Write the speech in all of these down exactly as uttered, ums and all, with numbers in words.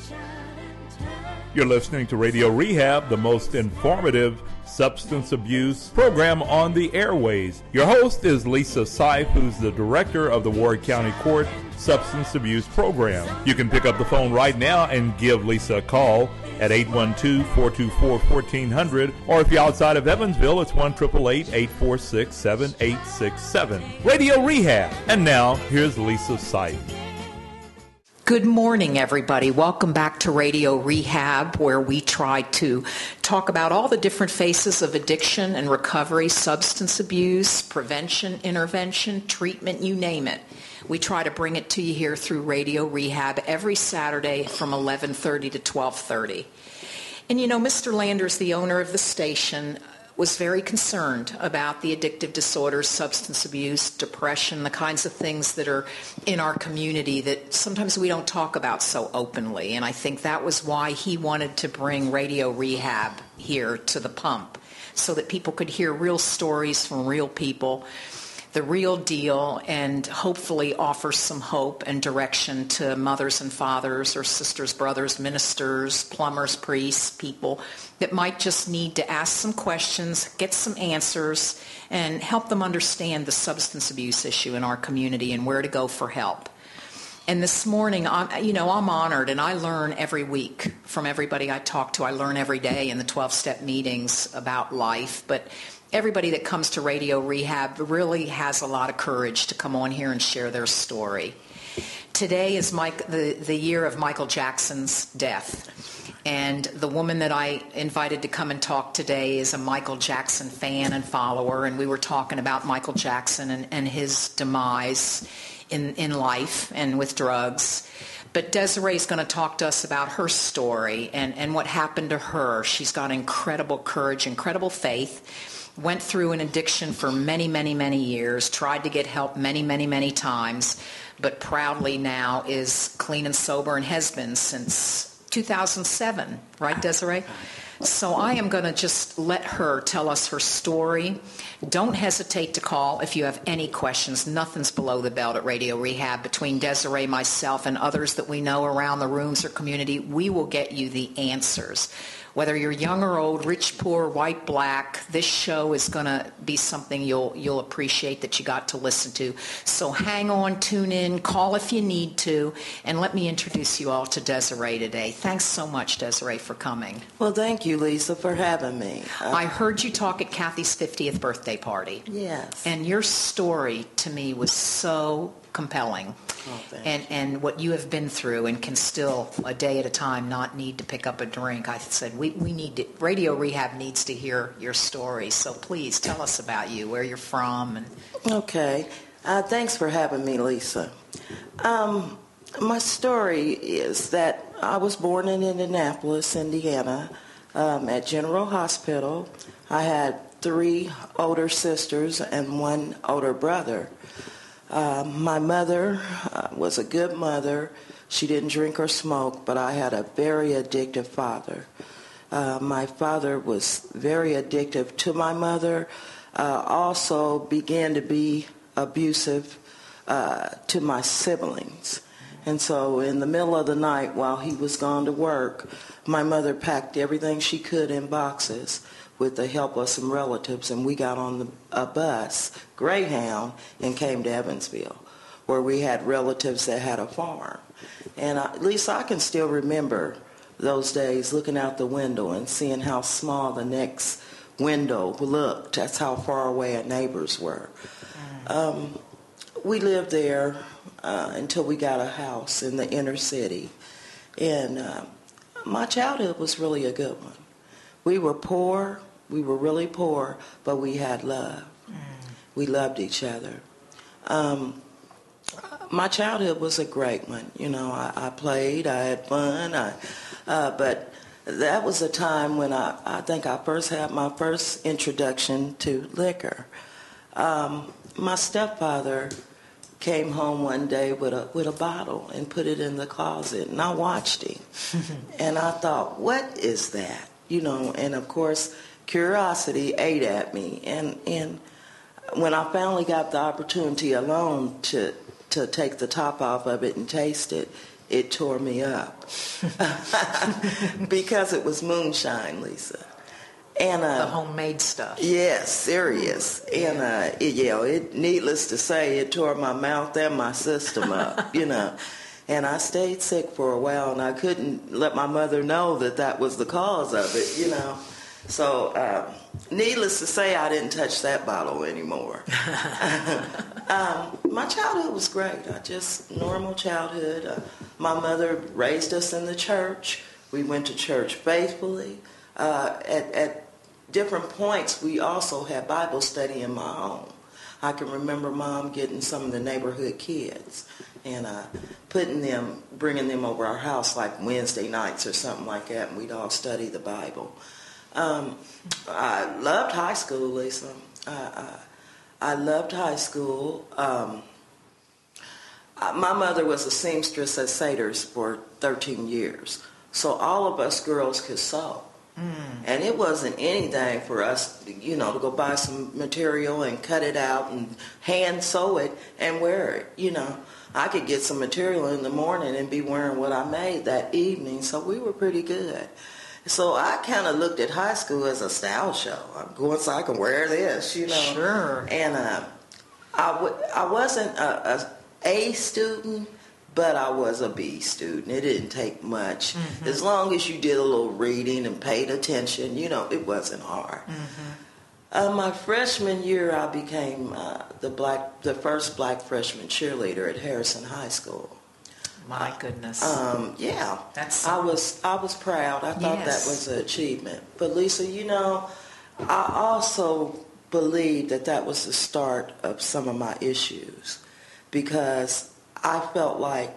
You're listening to Radio Rehab, the most informative substance abuse program on the airways. Your host is Lisa Seif, who's the director of the Ward County Court Substance Abuse Program. You can pick up the phone right now and give Lisa a call at eight one two, four two four, one four zero zero, or if you're outside of Evansville, it's one eight eight eight, eight four six, seven eight six seven. Radio Rehab. And now, here's Lisa Seif. Good morning, everybody. Welcome back to Radio Rehab, where we try to talk about all the different faces of addiction and recovery, substance abuse, prevention, intervention, treatment, you name it. We try to bring it to you here through Radio Rehab every Saturday from eleven thirty to twelve thirty. And you know, Mister Landers, the owner of the station, was very concerned about the addictive disorders, substance abuse, depression, the kinds of things that are in our community that sometimes we don't talk about so openly. And I think that was why he wanted to bring Radio Rehab here to the pump, so that people could hear real stories from real people, the real deal, and hopefully offer some hope and direction to mothers and fathers or sisters, brothers, ministers, plumbers, priests, people that might just need to ask some questions, get some answers, and help them understand the substance abuse issue in our community and where to go for help. And this morning, I'm, you know, I'm honored, and I learn every week from everybody I talk to. I learn every day in the twelve-step meetings about life, but everybody that comes to Radio Rehab really has a lot of courage to come on here and share their story. Today is Mike, the, the year of Michael Jackson's death. And the woman that I invited to come and talk today is a Michael Jackson fan and follower. And we were talking about Michael Jackson and, and his demise in, in life and with drugs. But Desiree is going to talk to us about her story and, and what happened to her. She's got incredible courage, incredible faith. Went through an addiction for many, many, many years, tried to get help many, many, many times, but proudly now is clean and sober and has been since two thousand seven, right, Desiree? So I am going to just let her tell us her story. Don't hesitate to call if you have any questions. Nothing's below the belt at Radio Rehab. Between Desiree, myself, and others that we know around the rooms or community, we will get you the answers. Whether you're young or old, rich, poor, white, black, this show is going to be something you'll you'll appreciate that you got to listen to. So hang on, tune in, call if you need to, and let me introduce you all to Desiree today. Thanks so much, Desiree, for coming. Well, thank you, Lisa, for having me. Uh, I heard you talk at Kathy's fiftieth birthday party. Yes. And your story to me was so compelling. Oh, and and what you have been through and can still, a day at a time, not need to pick up a drink. I said, we, we need to, Radio Rehab needs to hear your story. So please tell us about you, where you're from. And Okay. Uh, thanks for having me, Lisa. Um, my story is that I was born in Indianapolis, Indiana, um, at General Hospital. I had three older sisters and one older brother. Uh, my mother uh, was a good mother. She didn't drink or smoke, but I had a very addictive father. Uh, my father was very addictive to my mother, uh, also began to be abusive uh, to my siblings. And so in the middle of the night while he was gone to work, my mother packed everything she could in boxes with the help of some relatives, and we got on the, a bus, Greyhound, and came to Evansville, where we had relatives that had a farm. And I, at least I can still remember those days looking out the window and seeing how small the next window looked. That's how far away our neighbors were. Um, we lived there uh, until we got a house in the inner city. And uh, my childhood was really a good one. We were poor. We were really poor, but we had love. Mm. We loved each other. Um, my childhood was a great one. You know, I, I played, I had fun, I, uh, but that was a time when I, I think I first had my first introduction to liquor. Um, my stepfather came home one day with a with a bottle and put it in the closet, and I watched him, and I thought, what is that? You know, and of course, curiosity ate at me, and and when I finally got the opportunity alone to to take the top off of it and taste it, it tore me up. because it was moonshine, Lisa. And uh, the homemade stuff. Yes, serious. And uh, it, you know, it, needless to say, it tore my mouth and my system up, you know. And I stayed sick for a while, and I couldn't let my mother know that that was the cause of it, you know. So, uh, needless to say, I didn't touch that bottle anymore. um, my childhood was great. I just, normal childhood. Uh, my mother raised us in the church. We went to church faithfully. Uh, at, at different points, we also had Bible study in my home. I can remember Mom getting some of the neighborhood kids and uh, putting them, bringing them over our house like Wednesday nights or something like that, and we'd all study the Bible. Um, I loved high school, Lisa. I, I, I loved high school. Um, I, my mother was a seamstress at Sater's for thirteen years, so all of us girls could sew. Mm. And it wasn't anything for us, you know, to go buy some material and cut it out and hand sew it and wear it, you know. I could get some material in the morning and be wearing what I made that evening, so we were pretty good. So I kind of looked at high school as a style show. I'm going so I can wear this, you know. Sure. And uh, I, w- I wasn't a, a A student, but I was a B student. It didn't take much. Mm-hmm. As long as you did a little reading and paid attention, you know, it wasn't hard. Mm-hmm. Uh, my freshman year, I became uh, the black, the first black freshman cheerleader at Harrison High School. My goodness. Um, yeah. That's I was I was proud. I thought yes. that was an achievement. But Lisa, you know, I also believe that that was the start of some of my issues, because I felt like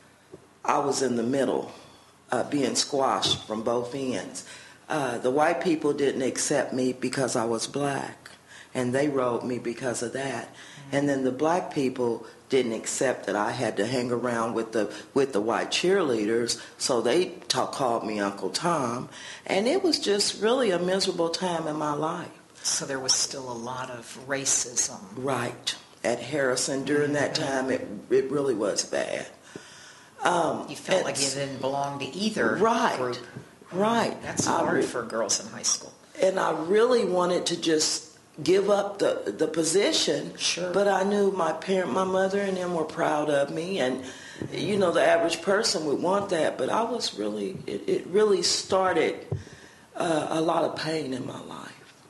I was in the middle, uh, being squashed from both ends. Uh, the white people didn't accept me because I was black, and they wrote me because of that. Mm-hmm. And then the black people didn't accept that I had to hang around with the with the white cheerleaders, so they ta- called me Uncle Tom, and it was just really a miserable time in my life. So there was still a lot of racism. Right. At Harrison during that time, it it really was bad. Um, you felt like you didn't belong to either right, group. Right. That's hard I, for girls in high school. And I really wanted to just give up the the position. Sure. But I knew my parent, my mother, and them were proud of me, and you know the average person would want that. But I was really, it, it really started uh, a lot of pain in my life.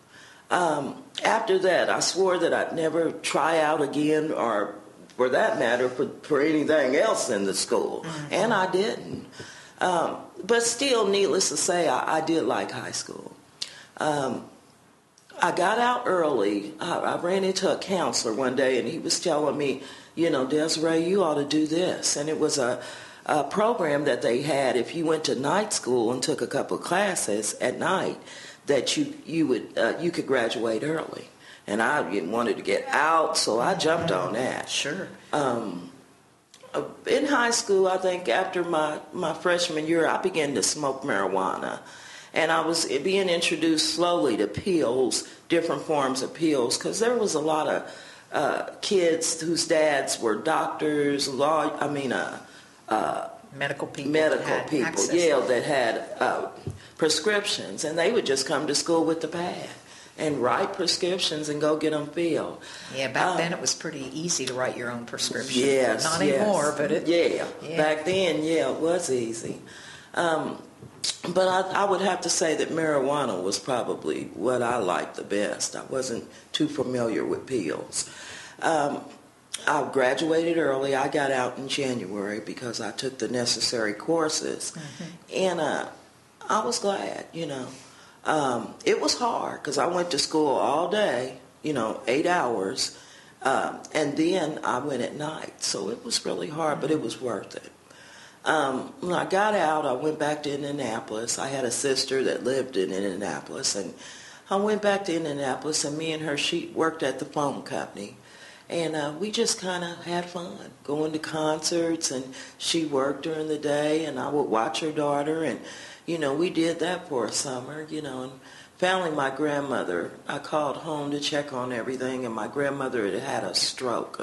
Um, after that, I swore that I'd never try out again, or for that matter, for, for anything else in the school. Mm-hmm. And I didn't. Um, but still, needless to say, I, I did like high school. Um, I got out early. I, I ran into a counselor one day, and he was telling me, you know, Desiree, you ought to do this. And it was a, a program that they had if you went to night school and took a couple of classes at night, that you you would uh, you could graduate early. And I wanted to get out, so I jumped on that. Sure. Um, in high school, I think after my, my freshman year, I began to smoke marijuana. And I was being introduced slowly to pills, different forms of pills, because there was a lot of uh, kids whose dads were doctors, law, I mean, uh, uh, medical people. Medical people, access. yeah, that had uh, prescriptions. And they would just come to school with the pad and write prescriptions and go get them filled. Yeah, back um, then it was pretty easy to write your own prescription. Yes, Not yes. anymore, but it... Yeah, yeah. Back then, yeah, it was easy. Um, but I, I would have to say that marijuana was probably what I liked the best. I wasn't too familiar with pills. Um, I graduated early. I got out in January because I took the necessary courses. Mm-hmm. And uh, I was glad, you know. Um, it was hard because I went to school all day, you know, eight hours, um, and then I went at night. So it was really hard, but it was worth it. Um, when I got out, I went back to Indianapolis. I had a sister that lived in Indianapolis, and I went back to Indianapolis, and me and her, she worked at the phone company. And uh, we just kind of had fun, going to concerts, and she worked during the day, and I would watch her daughter, and you know, we did that for a summer, you know, and finally my grandmother, I called home to check on everything, and my grandmother had had a stroke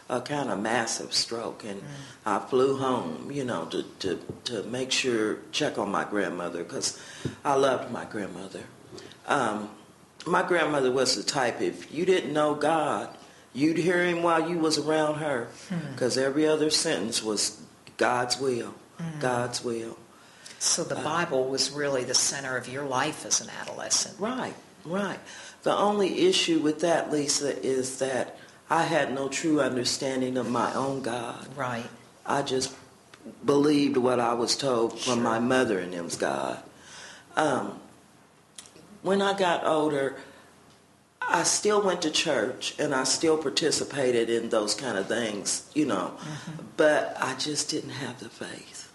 a kind of massive stroke, and mm. I flew home, you know, to, to, to make sure, check on my grandmother, because I loved my grandmother. Um, my grandmother was the type, if you didn't know God, you'd hear him while you was around her, because mm. every other sentence was God's will, mm. God's will. So the Bible uh, was really the center of your life as an adolescent. Right, right. The only issue with that, Lisa, is that I had no true understanding of my own God. Right. I just believed what I was told from sure. my mother and them's God. Um, when I got older, I still went to church and I still participated in those kind of things, you know, mm-hmm. but I just didn't have the faith.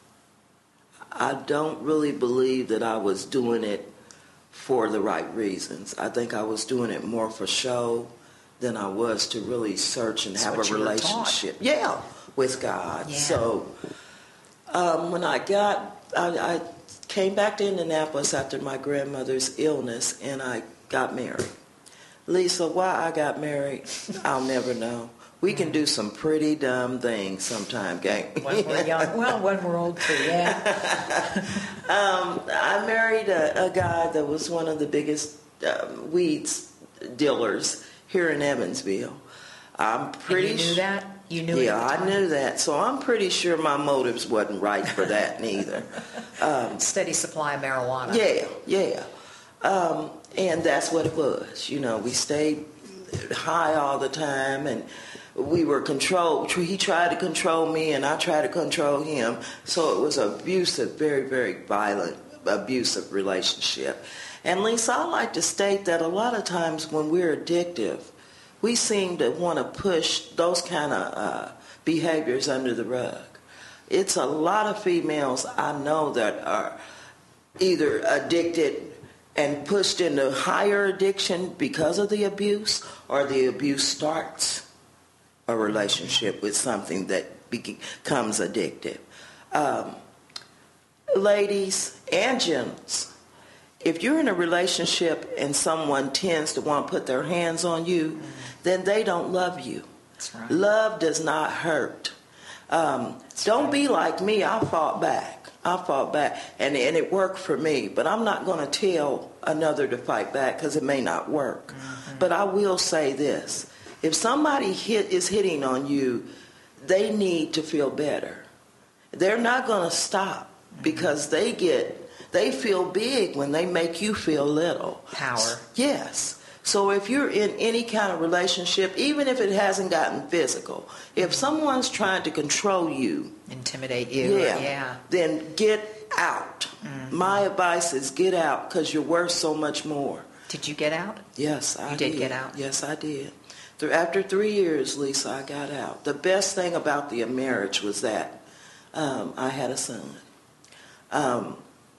I don't really believe that I was doing it for the right reasons. I think I was doing it more for show than I was to really search and That's have a relationship. Yeah, with God. Yeah. So um, when I got, I, I came back to Indianapolis after my grandmother's illness, and I got married. Lisa, why I got married, I'll never know. We can do some pretty dumb things sometime, gang. When we're young. Well, when we're old too, yeah. um, I married a, a guy that was one of the biggest um, weeds dealers here in Evansville. I'm pretty and you knew that? You knew yeah, it at the time? I knew that. So I'm pretty sure my motives wasn't right for that neither. Um, Steady supply of marijuana. Yeah, yeah. Um, and that's what it was. You know, we stayed high all the time, and we were controlled. He tried to control me, and I tried to control him. So it was an abusive, very, very violent, abusive relationship. And Lisa, I like to state that a lot of times when we're addictive, we seem to want to push those kind of uh, behaviors under the rug. It's a lot of females I know that are either addicted and pushed into higher addiction because of the abuse, or the abuse starts a relationship with something that becomes addictive. Um, ladies and gents, if you're in a relationship and someone tends to want to put their hands on you, mm-hmm. then they don't love you. That's right. Love does not hurt. Um, don't right. be like me. I fought back. I fought back, and, and it worked for me. But I'm not going to tell another to fight back because it may not work. Mm-hmm. But I will say this. If somebody hit, is hitting on you, they need to feel better. They're not going to stop mm-hmm. because they get, they feel big when they make you feel little. Power. Yes. So if you're in any kind of relationship, even if it hasn't gotten physical, if someone's trying to control you, intimidate you, yeah, yeah. then get out. Mm-hmm. My advice is get out, because you're worth so much more. Did you get out? Yes, I you did. did get out? Yes, I did. After three years, Lisa, I got out. The best thing about the marriage was that um, I had a son. Um,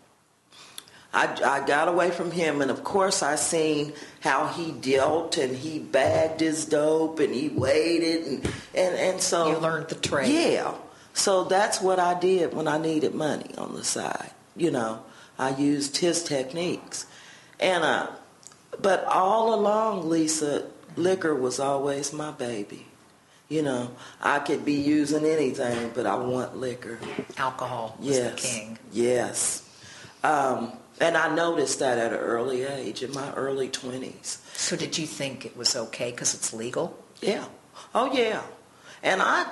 I, I got away from him, and of course I seen how he dealt, and he bagged his dope, and he waited, and, and, and so... You learned the trade. Yeah. So that's what I did when I needed money on the side. You know, I used his techniques. And, uh, but all along, Lisa, liquor was always my baby. You know, I could be using anything, but I want liquor. Alcohol was yes. the king. Yes. Um... And I noticed that at an early age, in my early twenties. So did you think it was okay because it's legal? Yeah. Oh, yeah. And I,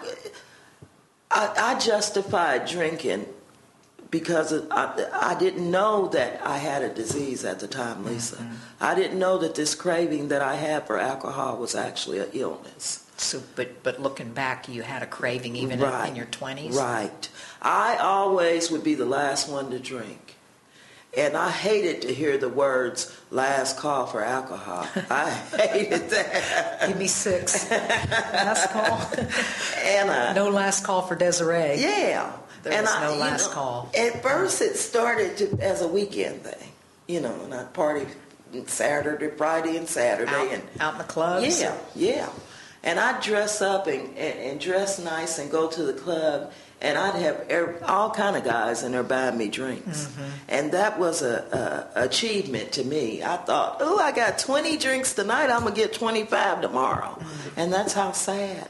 I, I justified drinking because I, I didn't know that I had a disease at the time, Lisa. Mm-hmm. I didn't know that this craving that I had for alcohol was actually an illness. So, but but looking back, you had a craving even right. in, in your twenties? Right. I always would be the last one to drink. And I hated to hear the words, last call for alcohol. I hated that. Give me six. Last call. And uh, no last call for Desiree. Yeah. There and was I, no last know, call. At first it started to, as a weekend thing. You know, and I'd party Saturday, Friday, and Saturday. Out, and out in the clubs? Yeah, yeah. And I'd dress up and, and, and dress nice and go to the club. And I'd have every, all kind of guys in there buying me drinks. Mm-hmm. And that was a, a achievement to me. I thought, oh, I got twenty drinks tonight. I'm going to get twenty-five tomorrow. Mm-hmm. And that's how sad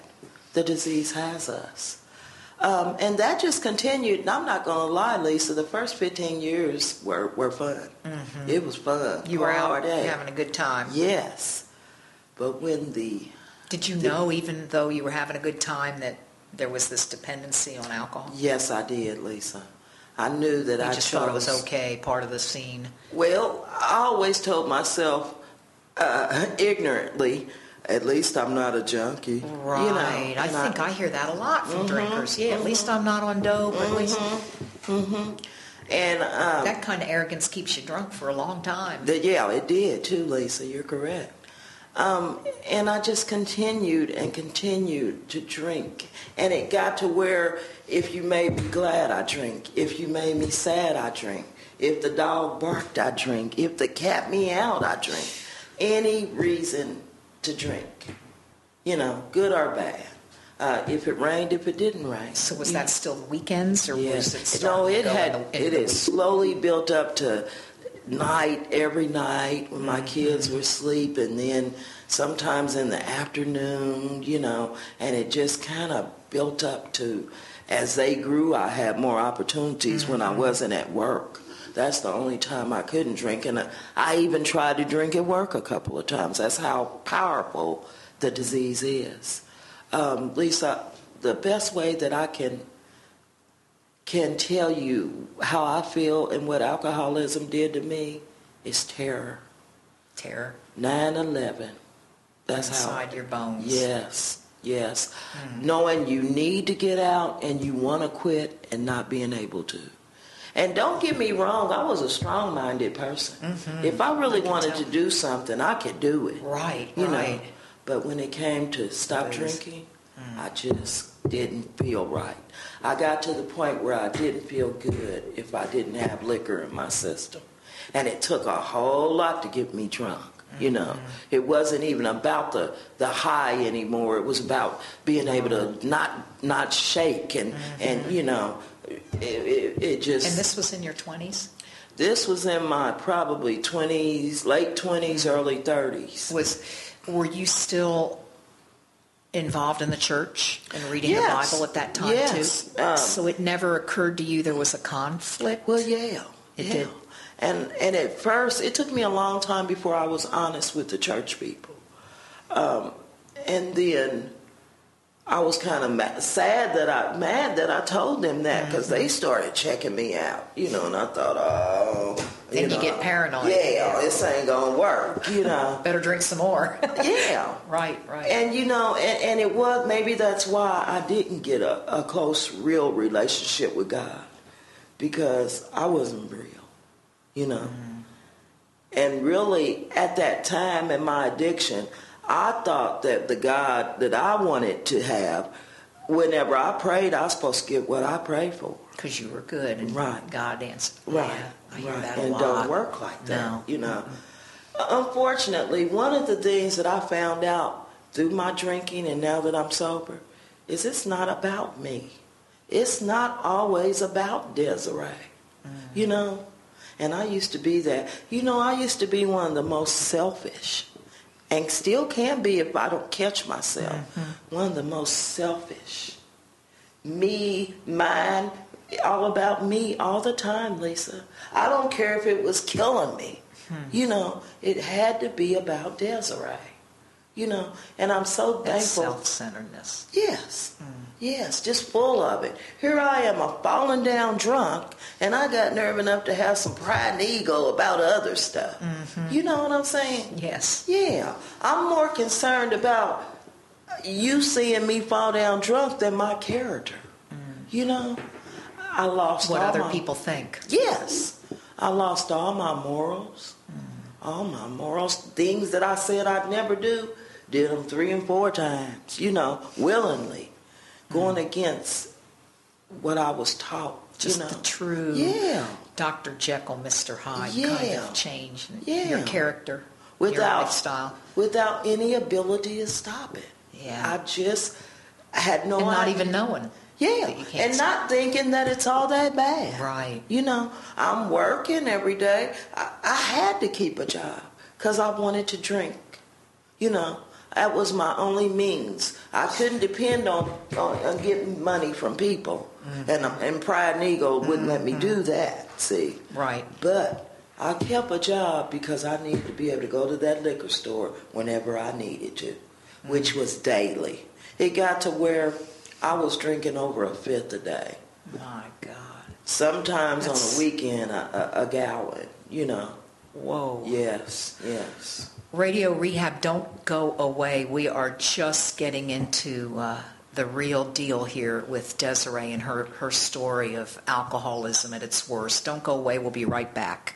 the disease has us. Um, and that just continued. And I'm not going to lie, Lisa, the first fifteen years were, were fun. Mm-hmm. It was fun. You were out having a good time. Yes. But when the... Did you the, know, even though you were having a good time, that there was this dependency on alcohol? Yes, I did, Lisa. I knew that you I just chose, thought it was okay, part of the scene. Well, I always told myself uh, ignorantly, at least I'm not a junkie. Right. You know, I think I, I hear that a lot from mm-hmm, drinkers. Yeah, mm-hmm, at least I'm not on dope. Mm-hmm, at least. Mm-hmm. And um, that kind of arrogance keeps you drunk for a long time. The, yeah, it did too, Lisa. You're correct. Um, and I just continued and continued to drink. And it got to where if you made me glad, I drink. If you made me sad, I drink. If the dog barked, I drink. If the cat meowed, I drink. Any reason to drink, you know, good or bad. Uh, if it rained, if it didn't rain. So was that still weekends, or yeah. was it No, it had. In the, in it the had slowly built up to night every night when my mm-hmm. kids were asleep, and then sometimes in the afternoon, you know, and it just kind of built up to, as they grew, I had more opportunities mm-hmm. when I wasn't at work. That's the only time I couldn't drink, and I even tried to drink at work a couple of times. That's how powerful the disease is. Um, Lisa, the best way that I can can tell you how I feel and what alcoholism did to me is terror. Terror? nine eleven. That's Inside how. Inside your bones. Yes, yes. Mm. Knowing you need to get out and you want to quit and not being able to. And don't get me wrong, I was a strong-minded person. Mm-hmm. If I really I wanted tell. to do something, I could do it. Right, you right. know. But when it came to stop drinking, mm. I just didn't feel right. I got to the point where I didn't feel good if I didn't have liquor in my system. And it took a whole lot to get me drunk. You know, mm-hmm. It wasn't even about the, the high anymore. It was about being able to not not shake and, mm-hmm. and you know, it, it, it just... And this was in your twenties? This was in my probably twenties, late twenties, early thirties. Was Were you still involved in the church and reading yes. the Bible at that time yes. too? Um, so it never occurred to you there was a conflict? Well, yeah. It yeah. did. And and at first, it took me a long time before I was honest with the church people. Um, and then I was kind of mad, sad that I mad that I told them that because mm-hmm. they started checking me out, you know. And I thought, oh, then you, know, you get paranoid. Yeah, this ain't gonna work, you know. Better drink some more. yeah, right, right. And you know, and, and it was maybe that's why I didn't get a, a close, real relationship with God, because I wasn't real. You know, mm-hmm. and really at that time in my addiction, I thought that the God that I wanted to have, whenever I prayed, I was supposed to get what I prayed for. Because you were good and right. God answered. Right, yeah, I hear right. that a and lot. don't work like that, no. you know. Mm-hmm. Unfortunately, one of the things that I found out through my drinking and now that I'm sober is it's not about me. It's not always about Desiree, mm-hmm. you know. And I used to be that. You know, I used to be one of the most selfish, and still can be if I don't catch myself, mm-hmm. one of the most selfish. Me, mine, all about me all the time, Lisa. I don't care if it was killing me. Hmm. You know, it had to be about Desiree. You know, and I'm so thankful. That's self-centeredness. Yes. Mm. Yes, just full of it. Here I am, a falling down drunk, and I got nerve enough to have some pride and ego about other stuff. Mm-hmm. You know what I'm saying? Yes. Yeah. I'm more concerned about you seeing me fall down drunk than my character. Mm. You know? I lost what all other my, people think. Yes. I lost all my morals. Mm. All my morals. Things that I said I'd never do, did them three and four times. You know, willingly. Going mm. against what I was taught. Just you know. the true yeah. Doctor Jekyll, Mister Hyde yeah. kind of change. Yeah. Your character, without, your lifestyle. Without any ability to stop it. Yeah. I just had no and idea. not even knowing. Yeah, that you can't and stop. not thinking that it's all that bad. Right. You know, I'm working every day. I, I had to keep a job because I wanted to drink. You know, That was my only means. I couldn't depend on, on, on getting money from people. Mm-hmm. And, and pride and ego wouldn't mm-hmm. let me do that, see. Right. But I kept a job because I needed to be able to go to that liquor store whenever I needed to, mm-hmm. which was daily. It got to where I was drinking over a fifth a day. My God. Sometimes That's... on a weekend, a, a, a gallon, you know. Whoa. Yes, yes. Radio Rehab, don't go away. We are just getting into uh, the real deal here with Desiree and her, her story of alcoholism at its worst. Don't go away. We'll be right back.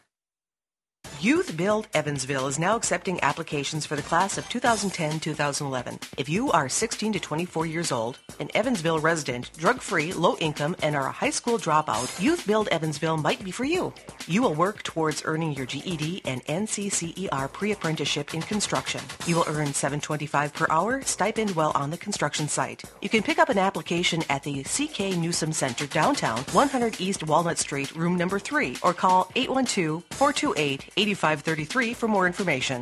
Youth Build Evansville is now accepting applications for the class of two thousand ten to two thousand eleven. If you are sixteen to twenty-four years old, an Evansville resident, drug-free, low-income, and are a high school dropout, Youth Build Evansville might be for you. You will work towards earning your G E D and N C C E R pre-apprenticeship in construction. You will earn seven dollars and twenty-five cents per hour stipend while on the construction site. You can pick up an application at the C K Newsom Center downtown, one hundred East Walnut Street, room number three, or call eight one two, four two eight, eight five three three for more information.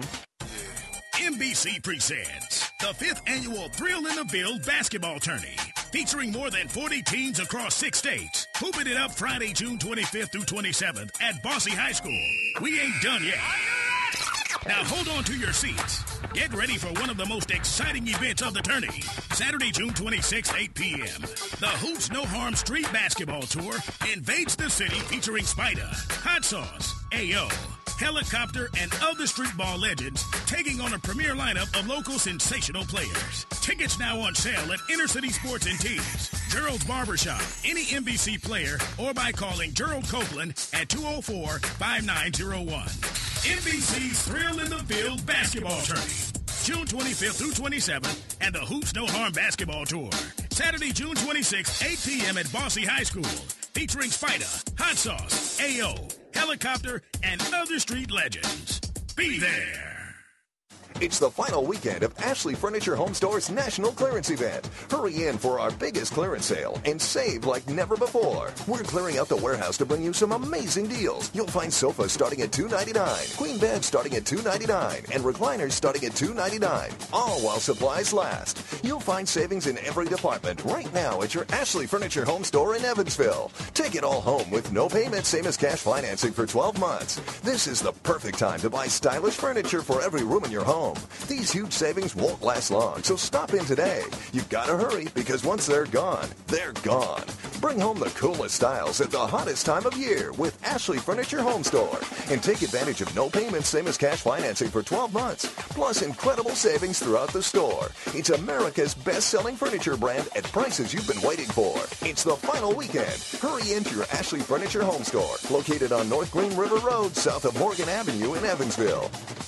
N B C presents the fifth annual Thrill in the Field basketball tourney, featuring more than forty teams across six states. Hooping it up Friday, June twenty-fifth through twenty-seventh at Bosse High School. We ain't done yet. Now hold on to your seats. Get ready for one of the most exciting events of the tourney. Saturday, June twenty-sixth, eight p.m. The Hoops No Harm Street Basketball Tour invades the city featuring Spider, Hot Sauce, A O, Helicopter, and other street ball legends taking on a premier lineup of local sensational players. Tickets now on sale at Inner City Sports and Tees, Gerald's Barbershop, any N B C player, or by calling Gerald Copeland at two oh four, five nine oh one. N B C's Thrill in the Field basketball tourney, June twenty-fifth through twenty-seventh, and the Hoops No Harm basketball tour, Saturday, June twenty-sixth, eight p.m. at Bosse High School, featuring Spider, Hot Sauce, A O, Helicopter, and other street legends. Be there. It's the final weekend of Ashley Furniture Home Store's National Clearance Event. Hurry in for our biggest clearance sale and save like never before. We're clearing out the warehouse to bring you some amazing deals. You'll find sofas starting at two hundred ninety-nine dollars, queen beds starting at two hundred ninety-nine dollars, and recliners starting at two hundred ninety-nine dollars, all while supplies last. You'll find savings in every department right now at your Ashley Furniture Home Store in Evansville. Take it all home with no payment, same as cash financing for twelve months. This is the perfect time to buy stylish furniture for every room in your home. These huge savings won't last long, so stop in today. You've got to hurry because once they're gone, they're gone. Bring home the coolest styles at the hottest time of year with Ashley Furniture Home Store. And take advantage of no payments, same as cash financing for twelve months, plus incredible savings throughout the store. It's America's best-selling furniture brand at prices you've been waiting for. It's the final weekend. Hurry into your Ashley Furniture Home Store, located on North Green River Road, south of Morgan Avenue in Evansville.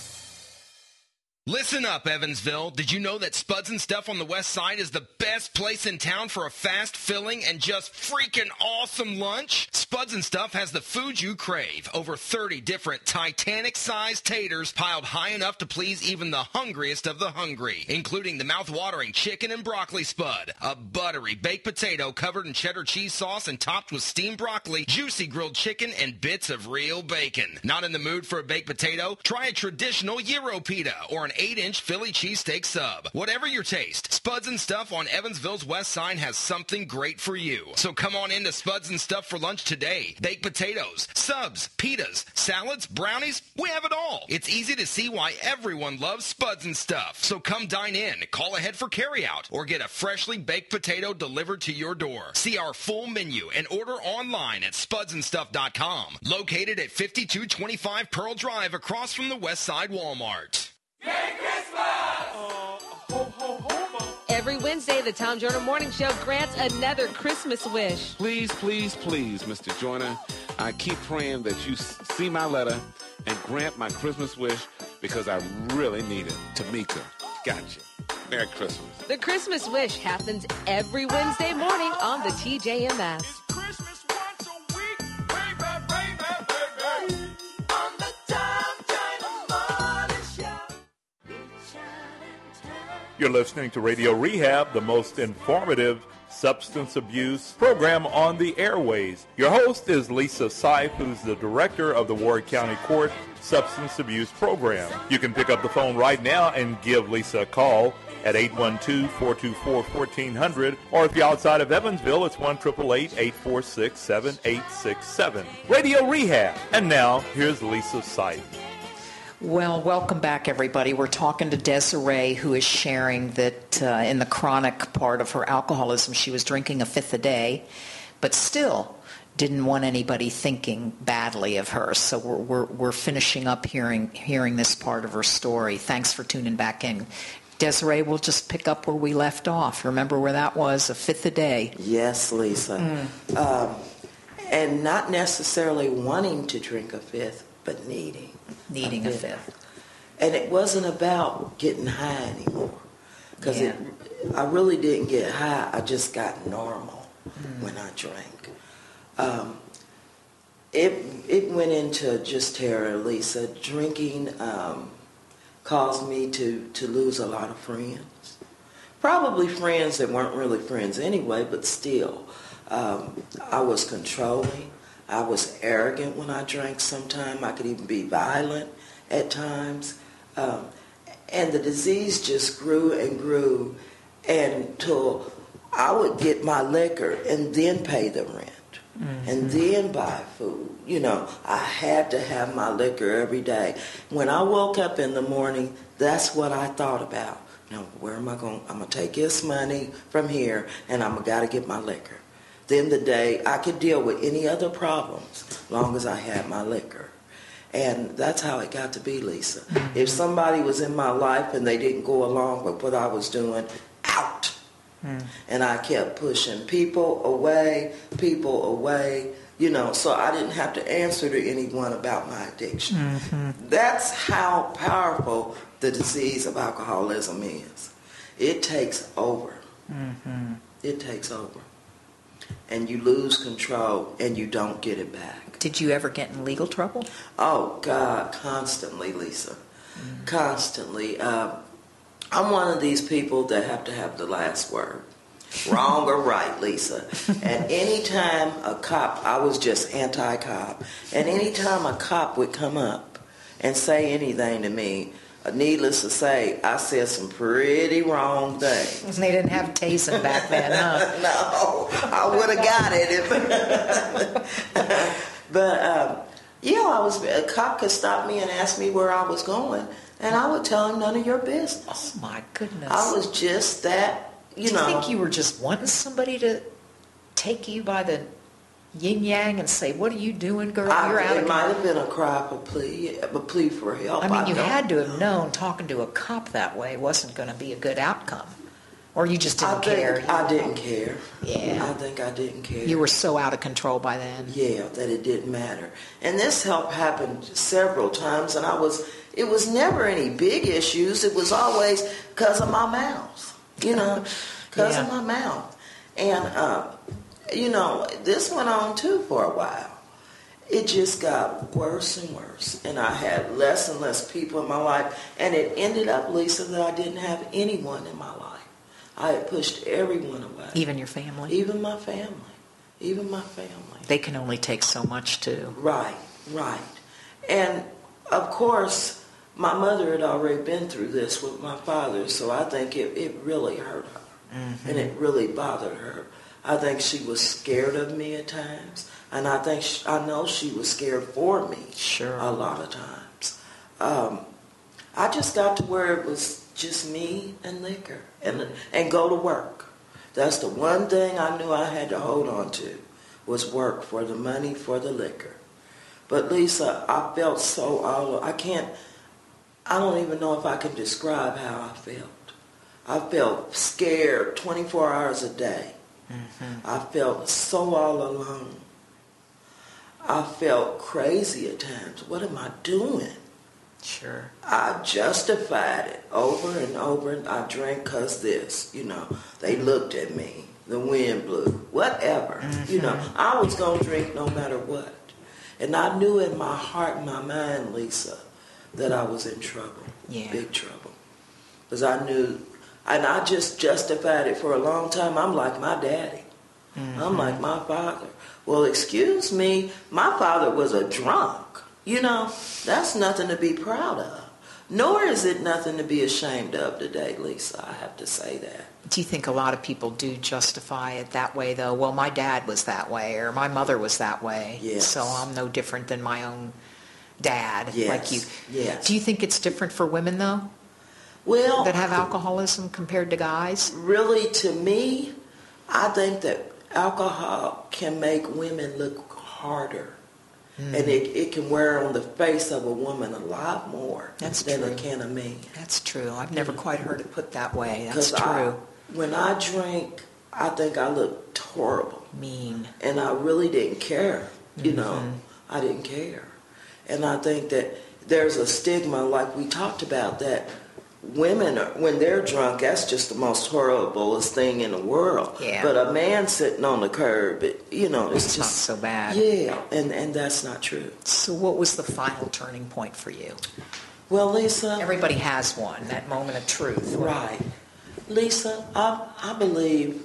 Listen up, Evansville. Did you know that Spuds and Stuff on the West Side is the best place in town for a fast, filling, and just freaking awesome lunch? Spuds and Stuff has the food you crave. Over thirty different Titanic-sized taters piled high enough to please even the hungriest of the hungry, including the mouth-watering chicken and broccoli spud, a buttery baked potato covered in cheddar cheese sauce and topped with steamed broccoli, juicy grilled chicken, and bits of real bacon. Not in the mood for a baked potato? Try a traditional gyro pita or an eight inch Philly cheesesteak sub. Whatever your taste, Spuds and Stuff on Evansville's West Side has something great for you. So come on into Spuds and Stuff for lunch today. Baked potatoes, subs, pitas, salads, brownies, we have it all. It's easy to see why everyone loves Spuds and Stuff. So come dine in, call ahead for carryout, or get a freshly baked potato delivered to your door. See our full menu and order online at spuds and stuff dot com. Located at fifty-two twenty-five Pearl Drive across from the West Side Walmart. Merry Christmas! Uh, ho, ho, ho, Every Wednesday, the Tom Joyner Morning Show grants another Christmas wish. Please, please, please, Mister Joyner, I keep praying that you see my letter and grant my Christmas wish because I really need it. Tamika, gotcha. Merry Christmas. The Christmas wish happens every Wednesday morning on the T J M S. It's Christmas once a week, baby, baby, baby. On the Tom Joyner Morning Show. You're listening to Radio Rehab, the most informative substance abuse program on the airways. Your host is Lisa Seif, who's the director of the Ward County Court Substance Abuse Program. You can pick up the phone right now and give Lisa a call at eight one two, four two four, one four zero zero, or if you're outside of Evansville, it's one eight eight eight, eight four six, seven eight six seven. Radio Rehab. And now, here's Lisa Seif. Well, welcome back, everybody. We're talking to Desiree, who is sharing that uh, in the chronic part of her alcoholism, she was drinking a fifth a day, but still didn't want anybody thinking badly of her. So we're we're, we're finishing up hearing hearing this part of her story. Thanks for tuning back in. Desiree, we'll just pick up where we left off. Remember where that was, a fifth a day? Yes, Lisa. Mm. Um, and not necessarily wanting to drink a fifth, but needing. Needing a fifth. A fifth. And it wasn't about getting high anymore. Because yeah. I really didn't get high. I just got normal mm. when I drank. Um, it, it went into just terror, Lisa. Drinking... Um, caused me to, to lose a lot of friends. Probably friends that weren't really friends anyway, but still. Um, I was controlling. I was arrogant when I drank sometimes. I could even be violent at times. Um, and the disease just grew and grew until I would get my liquor and then pay the rent. Mm-hmm. And then buy food. You know, I had to have my liquor every day. When I woke up in the morning, that's what I thought about. Now, where am I going? I'm going to take this money from here, and I'm got to get my liquor. Then the day, I could deal with any other problems as long as I had my liquor. And that's how it got to be, Lisa. Mm-hmm. If somebody was in my life and they didn't go along with what I was doing, out. Mm. And I kept pushing people away, people away, you know, so I didn't have to answer to anyone about my addiction. Mm-hmm. That's how powerful the disease of alcoholism is. It takes over. Mm-hmm. It takes over. And you lose control and you don't get it back. Did you ever get in legal trouble? Oh, God, constantly, Lisa. Mm-hmm. Constantly. Uh, I'm one of these people that have to have the last word. Wrong or right, Lisa. And anytime a cop, I was just anti-cop, and anytime a cop would come up and say anything to me, needless to say, I said some pretty wrong things. They didn't have tasing back then, huh? No, I would have got it. If but, um, yeah, I was, a cop could stop me and ask me where I was going. And I would tell him, none of your business. Oh, my goodness. I was just that, you Do know. Do you think you were just wanting somebody to take you by the yin-yang and say, what are you doing, girl? I, You're out it of might have been a cry for plea, a plea for help. I mean, I you don't. had to have known talking to a cop that way wasn't going to be a good outcome. Or you just didn't I think care. I didn't care. Yeah. I think I didn't care. You were so out of control by then. Yeah, that it didn't matter. And this help happened several times, and I was, it was never any big issues. It was always because of my mouth, you know, because yeah. of my mouth. And, uh, you know, this went on, too, for a while. It just got worse and worse, and I had less and less people in my life, and it ended up, Lisa, that I didn't have anyone in my life. I had pushed everyone away. Even your family? Even my family. Even my family. They can only take so much, too. Right, right. And, of course, my mother had already been through this with my father, so I think it, it really hurt her. Mm-hmm. And it really bothered her. I think she was scared of me at times, and I think she, I know she was scared for me. Sure. A lot of times. Um, I just got to where it was just me and liquor, and and go to work. That's the one thing I knew I had to hold on to, was work for the money, for the liquor. But Lisa, I felt so all, I can't, I don't even know if I can describe how I felt. I felt scared twenty-four hours a day. Mm-hmm. I felt so all alone. I felt crazy at times. What am I doing? Sure. I justified it over and over. And I drank because this, you know, they looked at me, the wind blew, whatever. Mm-hmm. You know, I was going to drink no matter what. And I knew in my heart and my mind, Lisa, that I was in trouble, yeah. big trouble. Because I knew And I just justified it for a long time. I'm like my daddy. Mm-hmm. I'm like my father. Well, excuse me, my father was a drunk. You know, that's nothing to be proud of. Nor is it nothing to be ashamed of today, Lisa. I have to say that. Do you think a lot of people do justify it that way, though? Well, my dad was that way, or my mother was that way, yes. so I'm no different than my own dad, yes. like you. Yes. Do you think it's different for women, though? Well, that have alcoholism compared to guys? Really, to me, I think that alcohol can make women look harder. Mm. And it, it can wear on the face of a woman a lot more That's than true. it can of me. That's true. I've never quite heard it put that way. That's true. I, when I drink, I think I looked horrible. Mean. And I really didn't care. You mm-hmm. know, I didn't care. And I think that there's a stigma, like we talked about, that women, are, when they're drunk, that's just the most horriblest thing in the world. Yeah. But a man sitting on the curb, it, you know, it's, it's just not so bad. Yeah, and, and that's not true. So what was the final turning point for you? Well, Lisa... Everybody has one, that moment of truth. Right. Lisa, I, I believe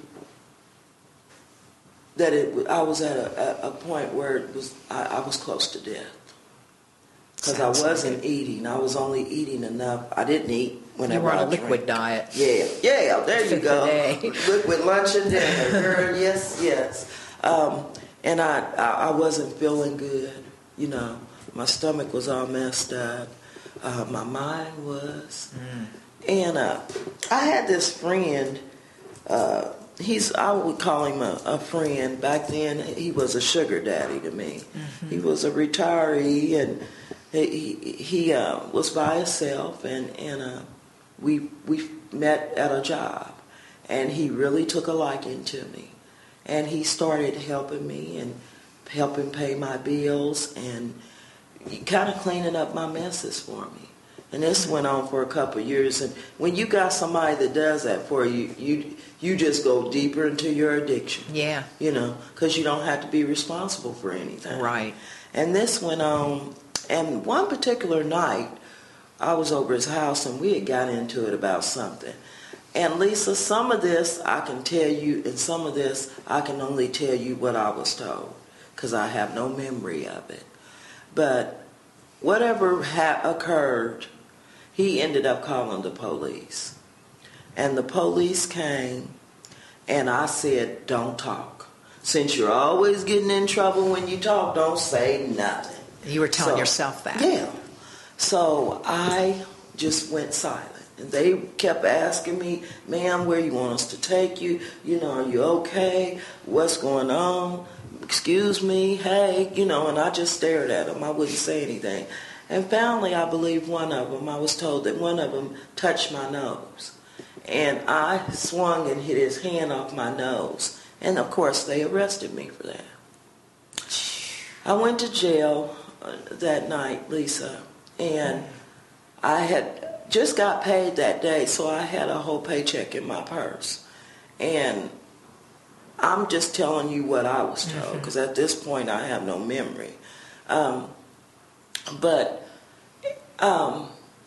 that it. I was at a, a point where it was I, I was close to death. Because I wasn't like eating. I was only eating enough. I didn't eat whenever I You were on a liquid drink. diet. Yeah, yeah, there you go. Liquid lunch and dinner. Girl, yes, yes. Um, and I, I, I wasn't feeling good. You know, my stomach was all messed up. Uh, my mind was. Mm. And uh, I had this friend. Uh, he's I would call him a, a friend. Back then, he was a sugar daddy to me. Mm-hmm. He was a retiree, and he he uh, was by himself, and and uh, we we met at a job, and he really took a liking to me, and he started helping me and helping pay my bills and kind of cleaning up my messes for me. And this went on for a couple of years. And when you got somebody that does that for you, you you just go deeper into your addiction. Yeah. You know, because you don't have to be responsible for anything. Right. And this went on. And one particular night, I was over his house, and we had got into it about something. And Lisa, some of this I can tell you, and some of this I can only tell you what I was told, because I have no memory of it. But whatever ha- occurred, he ended up calling the police. And the police came, and I said, don't talk. Since you're always getting in trouble when you talk, don't say nothing. You were telling so, yourself that. Yeah. So I just went silent. And they kept asking me, ma'am, where you want us to take you? You know, are you okay? What's going on? Excuse me, hey, you know, and I just stared at them. I wouldn't say anything. And finally, I believe one of them, I was told that one of them touched my nose. And I swung and hit his hand off my nose. And, of course, they arrested me for that. I went to jail that night, Lisa, and I had just got paid that day, so I had a whole paycheck in my purse. And I'm just telling you what I was told, because at this point I have no memory. Um, but um,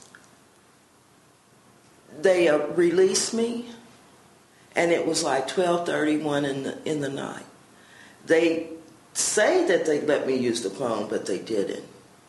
they uh, released me, and it was like twelve thirty-one in the in the night. They say that they let me use the phone, but they didn't.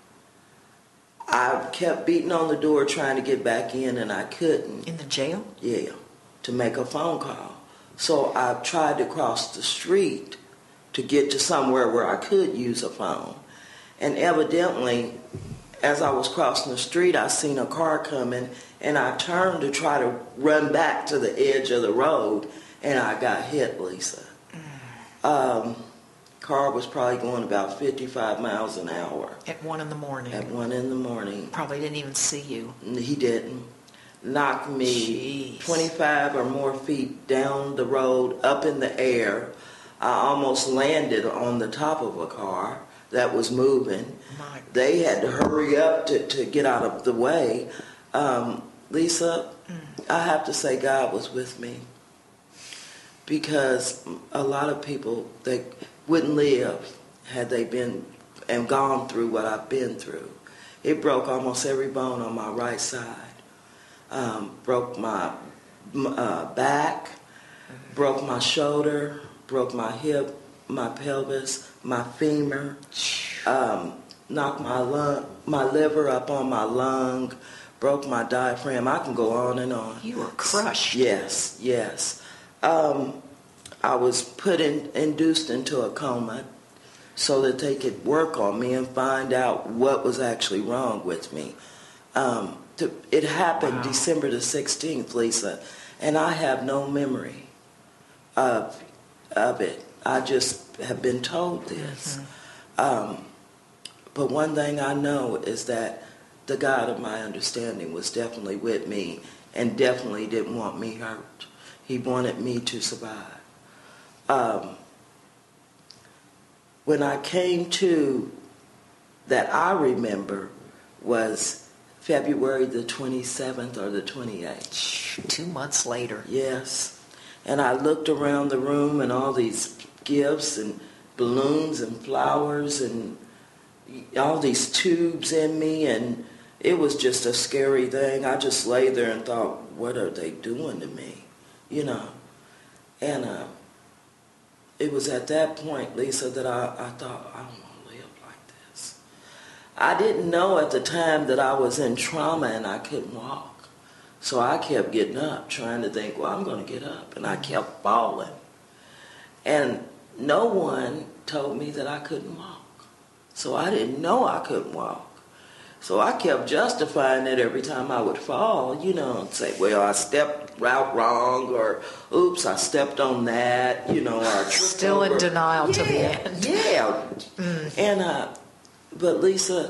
I kept beating on the door trying to get back in, and I couldn't. In the jail? Yeah, to make a phone call. So I tried to cross the street to get to somewhere where I could use a phone. And evidently, as I was crossing the street, I seen a car coming, and I turned to try to run back to the edge of the road, and I got hit, Lisa. Um, car was probably going about fifty-five miles an hour. At one in the morning? At one in the morning. Probably didn't even see you. He didn't. Knocked me Jeez. twenty-five or more feet down the road, up in the air. I almost landed on the top of a car that was moving. My they had to hurry up to, to get out of the way. Um, Lisa, mm. I have to say God was with me, because a lot of people, they wouldn't live had they been and gone through what I've been through. It broke almost every bone on my right side. Um, broke my uh, back, broke my shoulder, broke my hip, my pelvis, my femur, um, knocked my lung, my liver up on my lung, broke my diaphragm. I can go on and on. You were crushed. Yes, yes. Um, I was put in, induced into a coma so that they could work on me and find out what was actually wrong with me. Um, to, it happened wow. December the sixteenth, Lisa, and I have no memory of of it. I just have been told this. Mm-hmm. Um, but one thing I know is that the God of my understanding was definitely with me and definitely didn't want me hurt. He wanted me to survive. Um, when I came to, that I remember, was February the twenty-seventh or the twenty-eighth. Two months later. Yes. And I looked around the room and all these gifts and balloons and flowers and all these tubes in me, and it was just a scary thing. I just lay there and thought, what are they doing to me? You know. And uh, it was at that point, Lisa, that I, I thought, I don't want to live like this. I didn't know at the time that I was in trauma and I couldn't walk. So I kept getting up, trying to think, well, I'm going to get up. And I kept falling. And no one told me that I couldn't walk. So I didn't know I couldn't walk. So I kept justifying it every time I would fall, you know, and say, well, I stepped out wrong, or oops, I stepped on that, you know, or still in denial yeah, to the end. Yeah. Mm. And uh, but Lisa,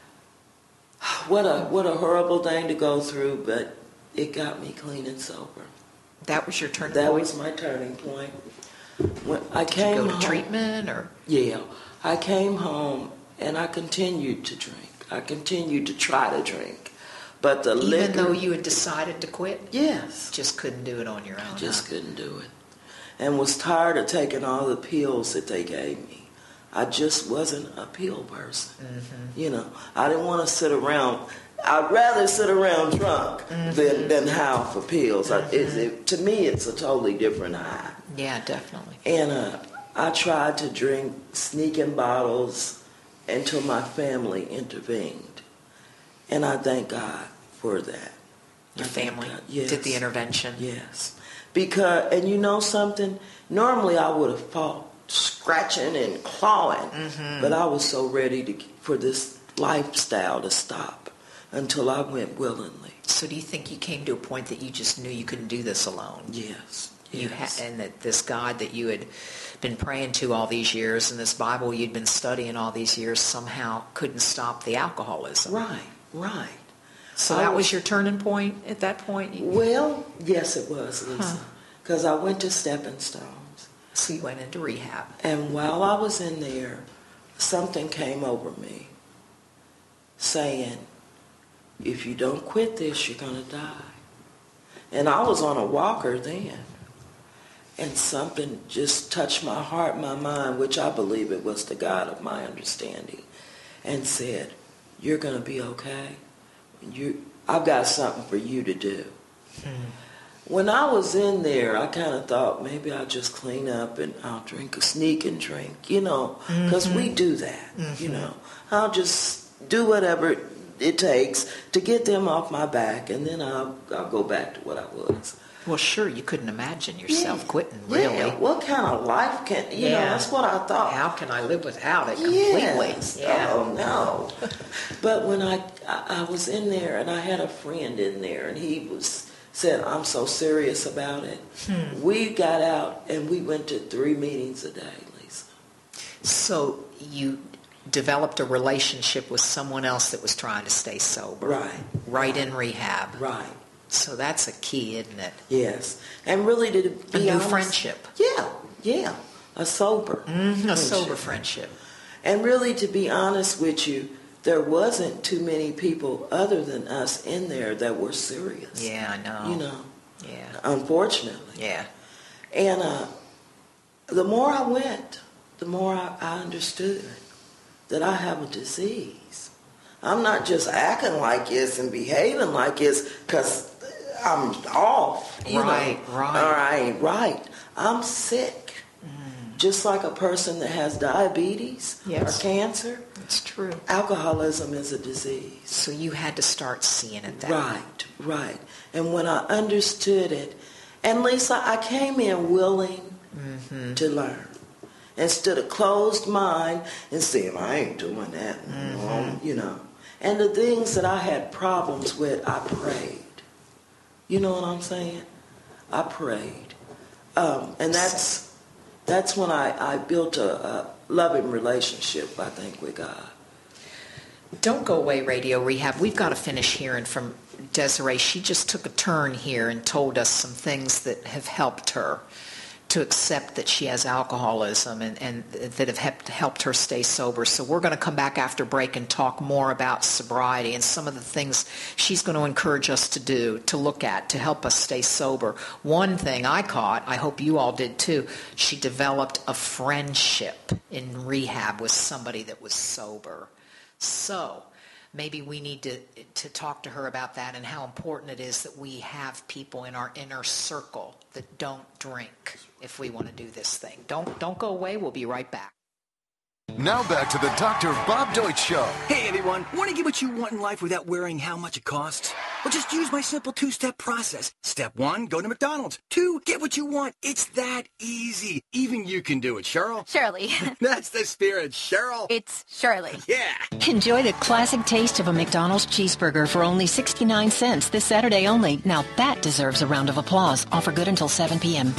what a what a horrible thing to go through, but it got me clean and sober. That was your turning that point? That was my turning point. When I Did came you go to home, treatment or? Yeah, I came home and I continued to drink. I continued to try to drink, but the even liquor, though you had decided to quit. Yes, just couldn't do it on your own. I just huh? couldn't do it, and was tired of taking all the pills that they gave me. I just wasn't a pill person. Mm-hmm. You know, I didn't want to sit around. I'd rather sit around drunk mm-hmm. than, than high for pills. Mm-hmm. I, it, it, to me, it's a totally different high. Yeah, definitely. And uh, I tried to drink sneaking bottles until my family intervened. And I thank God for that. Your family yes. did the intervention? Yes. Because, and you know something? Normally I would have fought scratching and clawing, mm-hmm. but I was so ready to for this lifestyle to stop until I went willingly. So do you think you came to a point that you just knew you couldn't do this alone? Yes. You yes. ha- and that this God that you had been praying to all these years and this Bible you'd been studying all these years somehow couldn't stop the alcoholism. Right, right. So I that was, was your turning point at that point? Well, yes it was, Lisa. Because huh. I went to Stepping Stones. So you went into rehab. And while I was in there, something came over me saying, if you don't quit this, you're going to die. And I was on a walker then. And something just touched my heart, my mind, which I believe it was the God of my understanding, and said, you're going to be okay. You, I've got something for you to do. Hmm. When I was in there, I kind of thought maybe I'll just clean up and I'll drink a sneak and drink, you know, because mm-hmm. we do that, mm-hmm. you know. I'll just do whatever it takes to get them off my back, and then I'll, I'll go back to what I was. Well, sure, you couldn't imagine yourself yeah. quitting, really. Yeah. What kind of life can, you yeah. know, that's what I thought. How can I live without it completely? Yes. Yeah. Oh, no. But when I, I, I was in there, and I had a friend in there, and he was said, I'm so serious about it. Hmm. We got out, and we went to three meetings a day, Lisa. So you developed a relationship with someone else that was trying to stay sober. Right. Right, right. in rehab. Right. So that's a key, isn't it? Yes. And really to be A new honest, friendship. Yeah, yeah. A sober mm-hmm. A sober friendship. And really to be honest with you, there wasn't too many people other than us in there that were serious. Yeah, I know. You know. Yeah. Unfortunately. Yeah. And uh, the more I went, the more I, I understood that I have a disease. I'm not just acting like this and behaving like this because I'm off. You Right, know. right. Or I ain't right. I'm sick. Mm. Just like a person that has diabetes Yes. or cancer. It's true. Alcoholism is a disease. So you had to start seeing it that way. Right, right. And when I understood it, and Lisa, I came in willing mm-hmm. to learn. Instead of closed mind and saying, I ain't doing that, mm-hmm. you know. And the things that I had problems with, I prayed. You know what I'm saying? I prayed. Um, and that's that's when I, I built a, a loving relationship, I think, with God. Don't go away, Radio Rehab. We've got to finish hearing from Desiree. She just took a turn here and told us some things that have helped her to accept that she has alcoholism and, and that have helped, helped her stay sober. So we're going to come back after break and talk more about sobriety and some of the things she's going to encourage us to do, to look at, to help us stay sober. One thing I caught, I hope you all did too, she developed a friendship in rehab with somebody that was sober. So maybe we need to to talk to her about that and how important it is that we have people in our inner circle that don't drink if we want to do this thing. Don't don't go away. We'll be right back. Now back to the Doctor Bob Deutsch Show. Hey, everyone. Want to get what you want in life without worrying how much it costs? Well, just use my simple two-step process. Step one, go to McDonald's. Two, get what you want. It's that easy. Even you can do it, Cheryl. Shirley. That's the spirit, Cheryl. It's Shirley. Yeah. Enjoy the classic taste of a McDonald's cheeseburger for only sixty-nine cents this Saturday only. Now that deserves a round of applause. Offer good until seven p.m.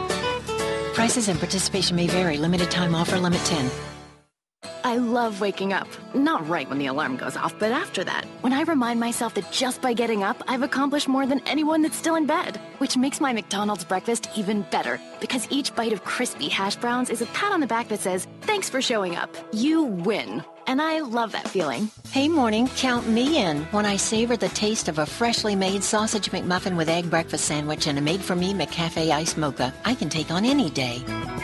Prices and participation may vary. Limited time offer, limit ten. I love waking up. Not right when the alarm goes off, but after that, when I remind myself that just by getting up, I've accomplished more than anyone that's still in bed. Which makes my McDonald's breakfast even better, because each bite of crispy hash browns is a pat on the back that says, thanks for showing up. You win. And I love that feeling. Hey, morning, count me in when I savor the taste of a freshly made sausage McMuffin with egg breakfast sandwich and a made-for-me McCafe iced mocha. I can take on any day.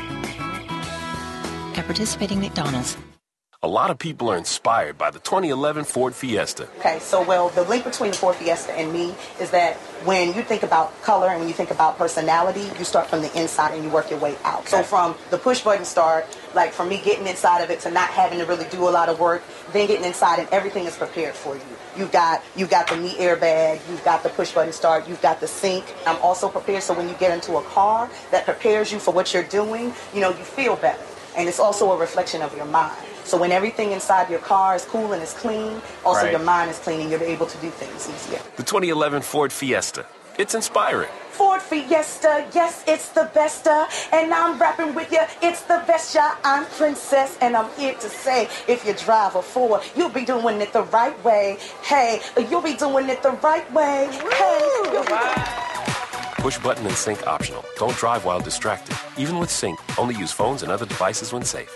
At participating McDonald's. A lot of people are inspired by the twenty eleven Ford Fiesta. Okay, so well, the link between the Ford Fiesta and me is that when you think about color and when you think about personality, you start from the inside and you work your way out. Okay. So from the push button start, like from me getting inside of it to not having to really do a lot of work, then getting inside and everything is prepared for you. You've got you've got the knee airbag, you've got the push button start, you've got the sync. I'm also prepared so when you get into a car that prepares you for what you're doing, you know, you feel better. And it's also a reflection of your mind. So when everything inside your car is cool and is clean, also right. your mind is clean and you're able to do things easier. The twenty eleven Ford Fiesta. It's inspiring. Ford Fiesta, yes, it's the best, uh, and I'm rapping with you, it's the best, yeah, I'm Princess, and I'm here to say, if you drive a Ford, you'll be doing it the right way, hey, you'll be doing it the right way, hey, you'll be doing Push button and sync optional. Don't drive while distracted. Even with sync, only use phones and other devices when safe.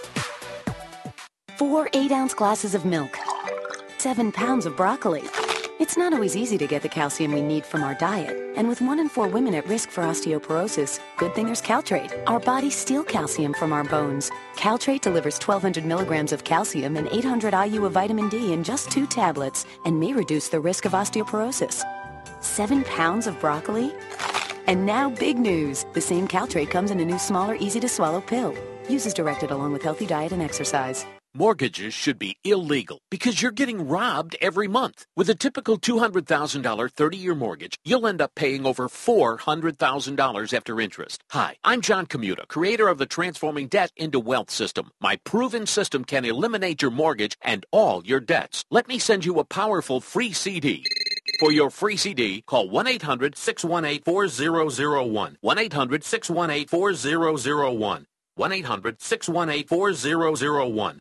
Four eight-ounce glasses of milk. Seven pounds of broccoli. It's not always easy to get the calcium we need from our diet. And with one in four women at risk for osteoporosis, good thing there's Caltrate. Our bodies steal calcium from our bones. Caltrate delivers twelve hundred milligrams of calcium and eight hundred I U of vitamin D in just two tablets and may reduce the risk of osteoporosis. Seven pounds of broccoli? And now big news. The same Caltrate comes in a new, smaller, easy-to-swallow pill. Use as directed along with healthy diet and exercise. Mortgages should be illegal because you're getting robbed every month. With a typical two hundred thousand dollars thirty-year mortgage, you'll end up paying over four hundred thousand dollars after interest. Hi, I'm John Commuta, creator of the Transforming Debt into Wealth system. My proven system can eliminate your mortgage and all your debts. Let me send you a powerful free C D. For your free C D, call one eight hundred six one eight four zero zero one. one eight hundred six one eight four zero zero one. one eight hundred six one eight four zero zero one.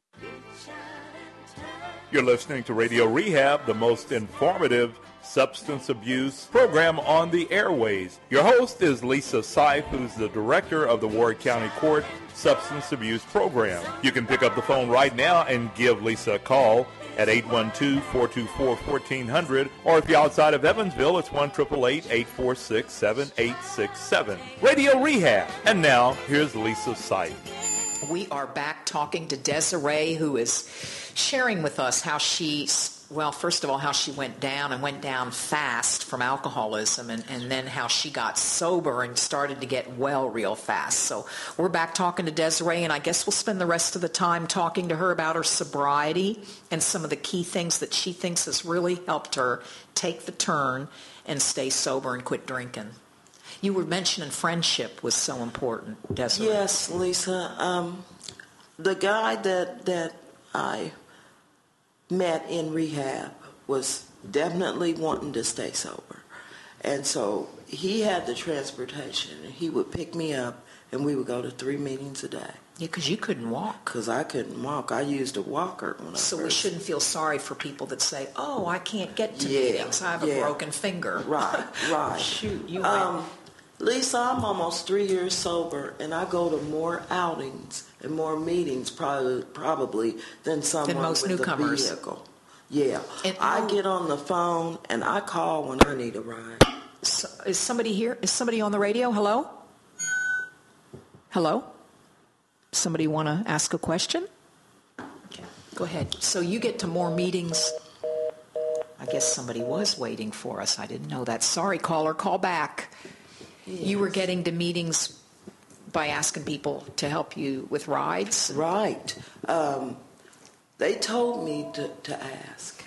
You're listening to Radio Rehab, the most informative substance abuse program on the airways. Your host is Lisa Seif, who's the director of the Ward County Court Substance Abuse Program. You can pick up the phone right now and give Lisa a call at eight one two, four two four, one four zero zero, or if you're outside of Evansville, it's one eight eight eight, eight four six, seven eight six seven. Radio Rehab. And now, here's Lisa Seif. We are back talking to Desiree, who is sharing with us how she well, first of all, how she went down and went down fast from alcoholism, and, and then how she got sober and started to get well real fast. So we're back talking to Desiree, and I guess we'll spend the rest of the time talking to her about her sobriety and some of the key things that she thinks has really helped her take the turn and stay sober and quit drinking. You were mentioning friendship was so important, Desiree. Yes, Lisa. Um, the guy that that I met in rehab was definitely wanting to stay sober. And so he had the transportation. He would pick me up, and we would go to three meetings a day. Yeah, because you couldn't walk. Because I couldn't walk. I used a walker when I So first. we shouldn't feel sorry for people that say, oh, I can't get to Yeah, meetings. I have a yeah. broken finger. Right, right. Shoot, you um, went. Lisa, I'm almost three years sober, and I go to more outings and more meetings probably, probably than someone Than most with newcomers. a vehicle. Yeah. And- I get on the phone, and I call when I need a ride. So, is somebody here? Is somebody on the radio? Hello? Hello? Somebody want to ask a question? Okay, go ahead. So you get to more meetings. I guess somebody was waiting for us. I didn't know that. Sorry, caller, call back. You were getting to meetings by asking people to help you with rides? Right. Um, they told me to, to ask.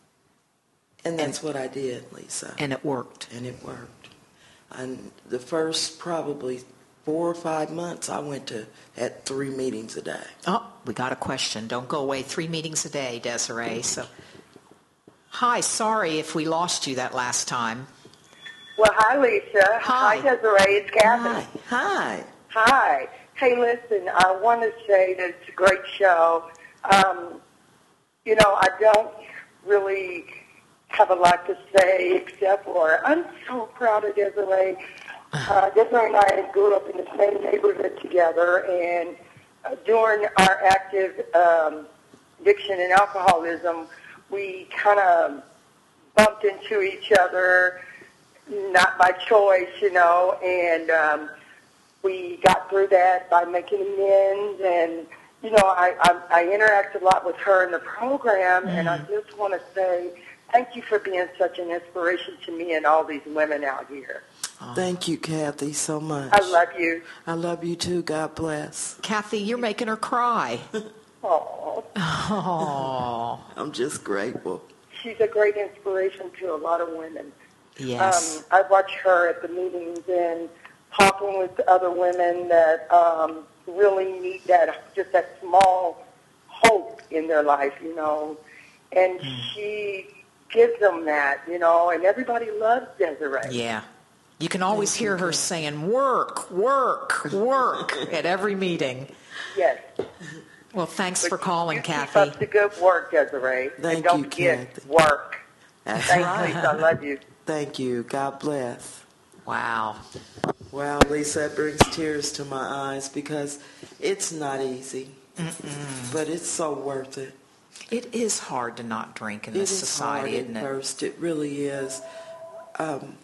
And that's what I did, Lisa. And it worked. And it worked. And the first probably four or five months, I went to at three meetings a day. Oh, we got a question. Don't go away. Three meetings a day, Desiree. So, hi, sorry if we lost you that last time. Well, hi, Lisa. Hi. Hi, Desiree. It's Kathy. Hi. Hi. Hey, listen, I want to say that it's a great show. Um, you know, I don't really have a lot to say except for I'm so proud of Desiree. Uh, Desiree and I grew up in the same neighborhood together, and uh, during our active um, addiction and alcoholism, we kind of bumped into each other, not by choice, you know, and um, we got through that by making amends. And, you know, I, I, I interact a lot with her in the program, mm. and I just want to say thank you for being such an inspiration to me and all these women out here. Thank you, Kathy, so much. I love you. I love you too. God bless. Kathy, you're making her cry. Oh. Oh. I'm just grateful. She's a great inspiration to a lot of women. Yes. Um, I watch her at the meetings and talking with other women that um, really need that, just that small hope in their life, you know. And mm. she gives them that, you know, and everybody loves Desiree. Yeah. You can always Thank hear you. her saying, work, work, work at every meeting. Yes. Well, thanks but for calling, you Kathy. Keep up the good work, Desiree. Thank and don't you, forget Kathy. work. That's Thanks, right. Lisa. I love you. Thank you. God bless. Wow. Wow, Lisa, it brings tears to my eyes because it's not easy, Mm-mm. but it's so worth it. It is hard to not drink in it this is society, hard isn't at it? First, it really is. Um,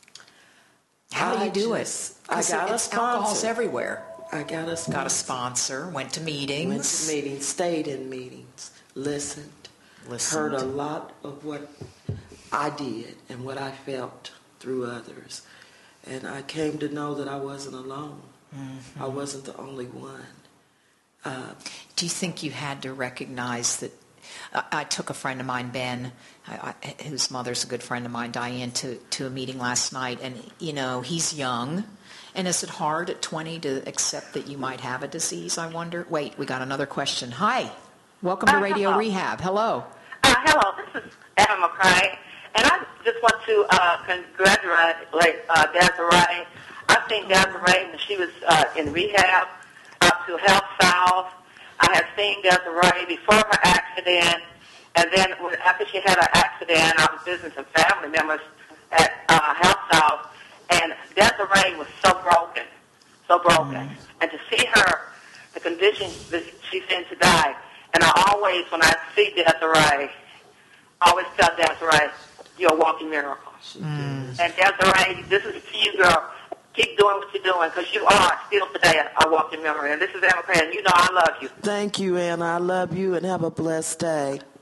How do you I do just, it? Because I got it's a sponsor. alcohol's everywhere. I got a sponsor. Got a sponsor. Went to meetings. Went to meetings. Stayed in meetings. Listened. Listened. Heard a lot of what I did and what I felt through others. And I came to know that I wasn't alone. Mm-hmm. I wasn't the only one. Uh, Do you think you had to recognize that? Uh, I took a friend of mine, Ben, I, I, whose mother's a good friend of mine, Diane, to, to a meeting last night. And, you know, he's young. And is it hard at twenty to accept that you might have a disease, I wonder? Wait, we got another question. Hi. Welcome to uh, Radio hello. Rehab. Hello. Uh, hello, this is Adam McCray. And I just want to uh, congratulate uh, Desiree. I've seen Desiree when she was uh, in rehab up to Health South. I had seen Desiree before her accident, and then when, after she had her accident, I was visiting some family members at uh, Health South, and Desiree was so broken, so broken. Mm. And to see her, the condition that she's in today, and I always, when I see Desiree, I always tell Desiree, you're a walking miracle. Mm. And Desiree, this is for you, girl. Keep doing what you're doing, because you are still today a walking memory. And this is Emma Cran, and you know I love you. Thank you, Anna. I love you, and have a blessed day.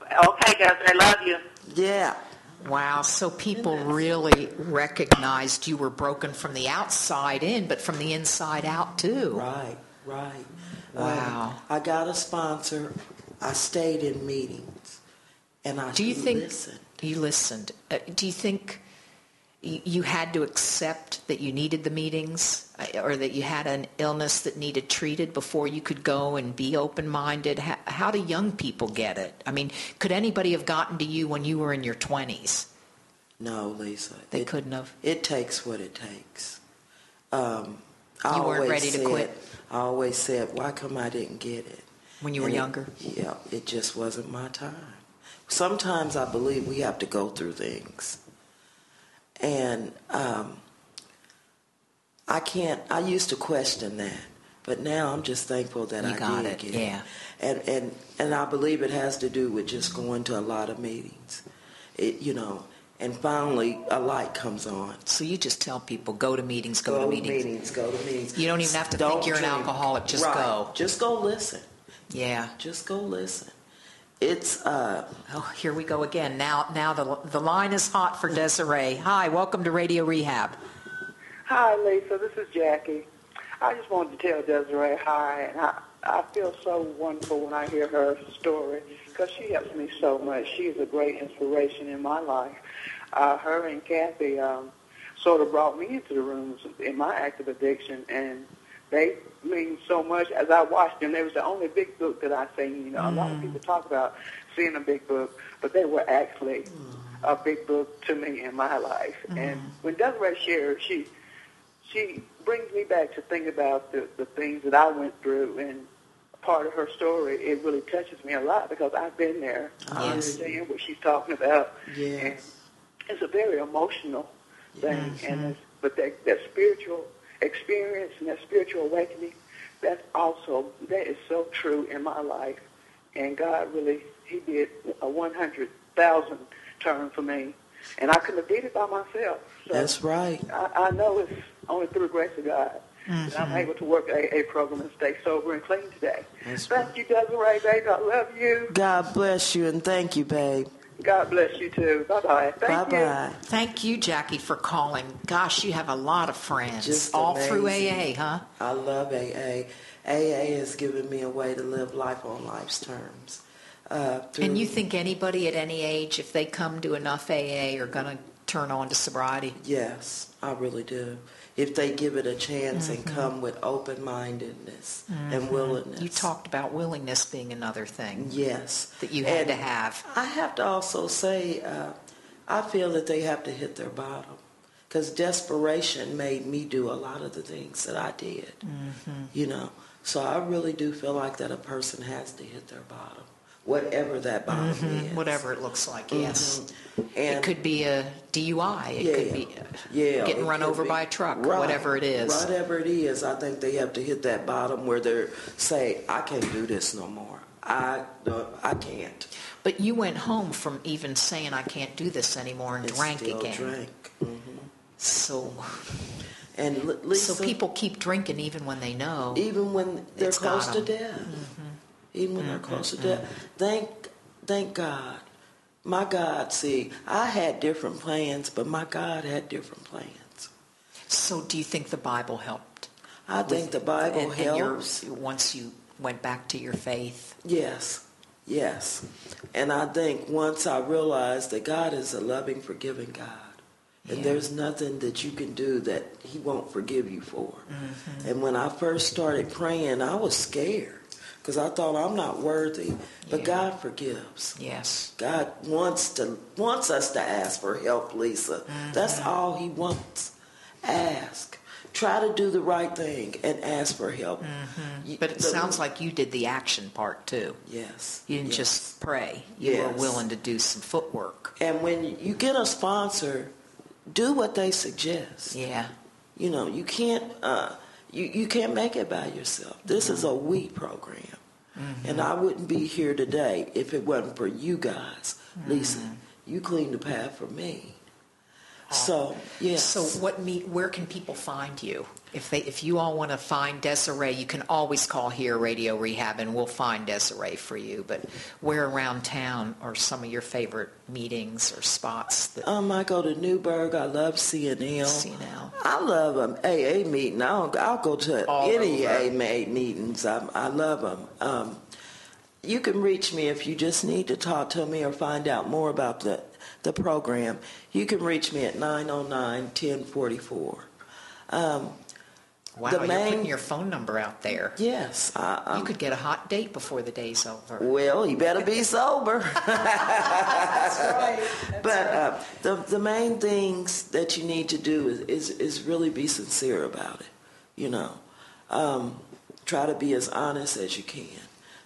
Okay, Desiree, I love you. Yeah. Wow, so people really recognized you were broken from the outside in, but from the inside out too. Right, right. Wow. Um, I got a sponsor. I stayed in meetings, and I Do you think listened. you listened? Uh, do you think you, you had to accept that you needed the meetings, uh, or that you had an illness that needed treated before you could go and be open-minded? How, how do young people get it? I mean, could anybody have gotten to you when you were in your twenties? No, Lisa. They it, couldn't have. It takes what it takes. Um, I You weren't always ready to said, quit? I always said, why come I didn't get it? When you were And it- younger? Yeah, it just wasn't my time. Sometimes I believe we have to go through things. And um, I can't, I used to question that. But now I'm just thankful that You I got did it, get yeah. it. And, and, and I believe it has to do with just going to a lot of meetings. It, you know, and finally a light comes on. So you just tell people, go to meetings, go, Go to to meetings. meetings, go to meetings. You don't even have to Don't think you're an drink. alcoholic, just Right. go. Just go listen. Yeah. Just go listen. It's uh oh, here we go again. Now now the the line is hot for Desiree. Hi, welcome to Radio Rehab. Hi, Lisa. This is Jackie. I just wanted to tell Desiree hi, and I, I feel so wonderful when I hear her story because she helps me so much. She is a great inspiration in my life. Uh, her and Kathy um, sort of brought me into the rooms in my active addiction, and they mean so much. As I watched them, they was the only big book that I seen. You know, mm. a lot of people talk about seeing a big book, but they were actually mm. a big book to me in my life. Mm. And when Desiree shares, she she brings me back to think about the, the things that I went through, and part of her story, it really touches me a lot because I've been there. I understand what she's talking about. Yes. And it's a very emotional thing, Mm-hmm. and it's, but that, that spiritual experience and that spiritual awakening, that's also, that is so true in my life. And God really, he did a one hundred thousand turn for me. And I couldn't have did it by myself. So That's right. I, I know it's only through the grace of God Mm-hmm. that I'm able to work a A A program and stay sober and clean today. That's Thank you, Desiree, baby. I love you. God bless you, and thank you, babe. God bless you, too. Bye-bye. Thank Bye-bye. you. Thank you, Jackie, for calling. Gosh, you have a lot of friends. Just all amazing. through A A, huh? I love A A. A A has given me a way to live life on life's terms. Uh, through, And you think anybody at any age, if they come to enough A A, are going to turn on to sobriety? Yes, I really do. If they give it a chance Mhm. and come with open-mindedness and Mhm. willingness. You talked about willingness being another thing. Yes. That you had And to have. I have to also say, uh, I feel that they have to hit their bottom. Because desperation made me do a lot of the things that I did. Mm-hmm. You know, so I really do feel like that a person has to hit their bottom, whatever that bottom Mhm. is. Whatever it looks like, yes. Mhm. And it could be a D U I. It yeah, could be uh, yeah, getting it run could over be. by a truck, Right, whatever it is. Whatever it is, I think they have to hit that bottom where they're say, I can't do this no more. I don't, I can't. But you went home from even saying I can't do this anymore and And drank still again. drank. Mhm. So, and L- Lisa, so people keep drinking even when they know. even when they're It's got close to 'em. death, Mm-hmm. even when they're close to death. Thank, thank God. My God, see, I had different plans, but my God had different plans. So do you think the Bible helped? I think the Bible and, and your- helps. once you went back to your faith. Yes, yes. And I think once I realized that God is a loving, forgiving God, and Yeah. there's nothing that you can do that he won't forgive you for. Mm-hmm. And when I first started praying, I was scared because I thought I'm not worthy, but Yeah. God forgives. Yes. God wants to wants us to ask for help, Lisa. Mm-hmm. That's all he wants. Ask. Try to do the right thing and ask for help. Mm-hmm. You- But it the- sounds like you did the action part too. Yes. You didn't yes. just pray. You were Yes. willing to do some footwork. And when you get a sponsor, do what they suggest. Yeah. You know, you can't uh, you, you can't make it by yourself. This is a we program. Mm-hmm. And I wouldn't be here today if it wasn't for you guys. Lisa, Mm-hmm. you cleaned the path for me. So, yes. So what meet, where can people find you? If they, if you all want to find Desiree, you can always call here, Radio Rehab, and we'll find Desiree for you. But where around town are some of your favorite meetings or spots? That um, I go to Newburgh. I love C N L. C N L. I love an A A meeting. I'll, I'll go to All any over. A A meetings. I, I love them. Um, you can reach me if you just need to talk to me or find out more about the, the program. You can reach me at nine oh nine, ten forty-four. Um, Wow, the you're main, putting your phone number out there. Yes. I, I'm, you could get a hot date before the day's over. Well, you better be sober. That's right. That's but right. Uh, the the main things that you need to do is, is, is really be sincere about it. You know, um, try to be as honest as you can.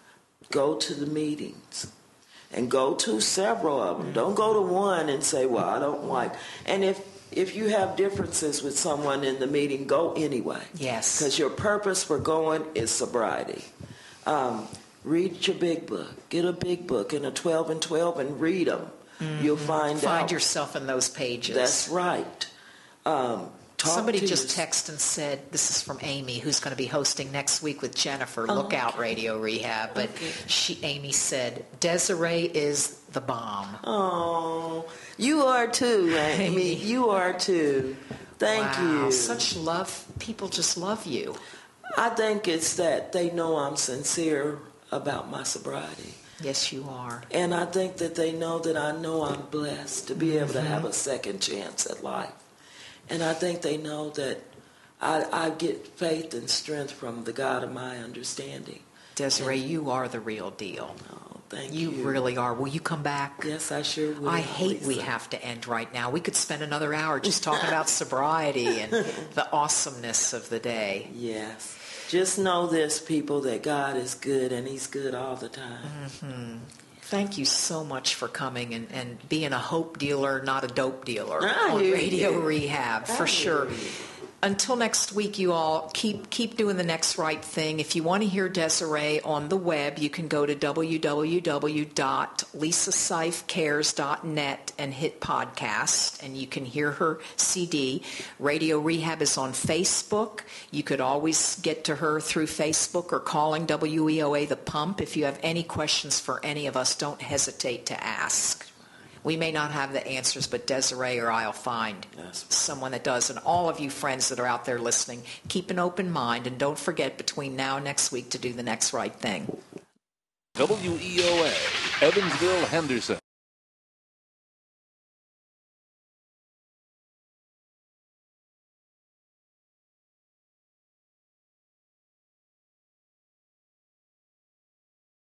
Go to the meetings. And go to several of them. Mm-hmm. Don't go to one and say, well, I don't like. And if If you have differences with someone in the meeting, go anyway. Yes. Because your purpose for going is sobriety. Um, read your big book. Get a big book and a twelve and twelve and read them. Mm-hmm. You'll find, find out. Find yourself in those pages. That's right. Um, Somebody just your... texted and said, this is from Amy, who's going to be hosting next week with Jennifer. Oh, Look okay. out, Radio Rehab. But okay. she, Amy said, Desiree is the bomb. Oh, you are too, Amy. You are too. Thank wow. you. Such love. People just love you. I think it's that they know I'm sincere about my sobriety. Yes, you are. And I think that they know that I know I'm blessed to be able mm-hmm. to have a second chance at life. And I think they know that I, I get faith and strength from the God of my understanding. Desiree, and, you are the real deal. Oh, thank you. You really are. Will you come back? Yes, I sure will. I hate Lisa. we have to end right now. We could spend another hour just talking about sobriety and the awesomeness of the day. Yes. Just know this, people, that God is good, and He's good all the time. Mm-hmm. Thank you so much for coming and, and being a hope dealer, not a dope dealer I on Radio you. Rehab, I for sure. you. Until next week, you all, keep keep doing the next right thing. If you want to hear Desiree on the web, you can go to w w w dot lisa seif cares dot net and hit podcast, and you can hear her C D. Radio Rehab is on Facebook. You could always get to her through Facebook or calling W E O A The Pump. If you have any questions for any of us, don't hesitate to ask. We may not have the answers, but Desiree or I'll find yes. someone that does. And all of you friends that are out there listening, keep an open mind, and don't forget between now and next week to do the next right thing. W E O A, Evansville, Henderson.